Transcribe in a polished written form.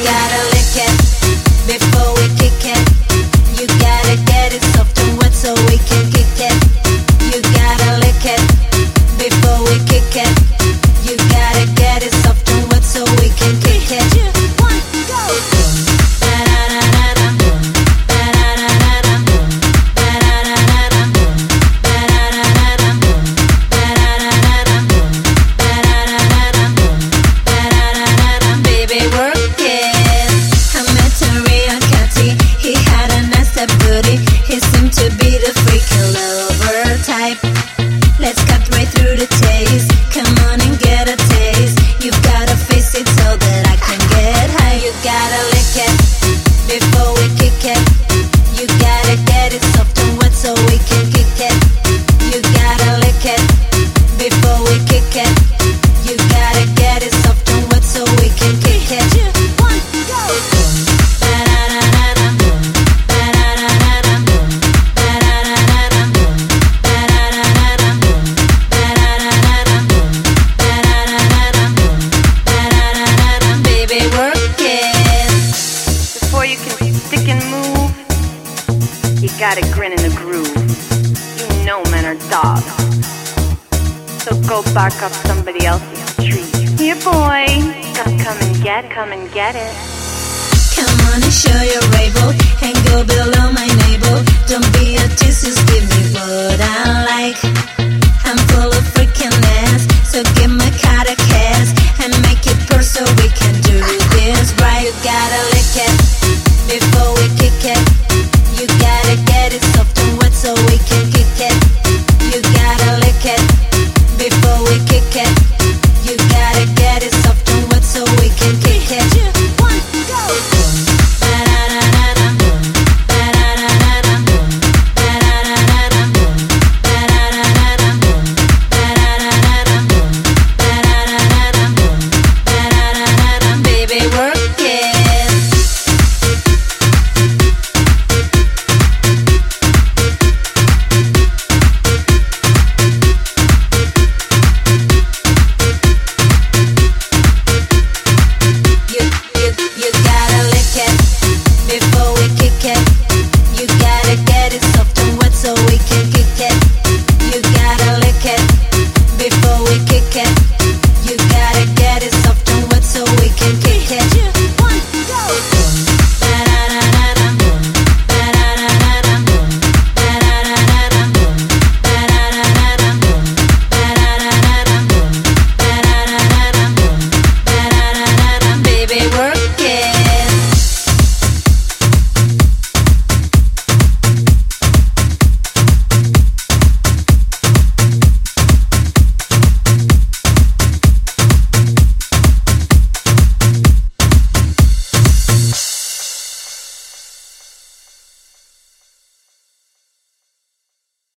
gotta lick it before we kick it. You gotta get it soft and wet so we can kick it. You gotta lick it before we kick it. You gotta get it soft and wet so we can kick it. 3, 2, 1, go! Baby, work it. I met Ray Cathy. He had a nice booty. He seemed to be the freaking lover type. Let's cut right through the chase. Come on and get a taste. You've gotta face it so that I can get high. You gotta lick it before we kick it. You gotta get it soft and wet so we can kick it. You gotta lick it before we kick it. You gotta get it soft and wet so we can kick it. 3, 2, 1, go! Baby, work it. Before you can stick and move, you gotta grin in the groove. You know men are dogs, so go bark up somebody else's tree. Here, boy, gotta come and get it. Come on and show your able and go below my navel. Don't be a tease, just give me what I like. I'm full of freaking ass, so give my cat a kiss and make it purr so we can do this right. You gotta lick it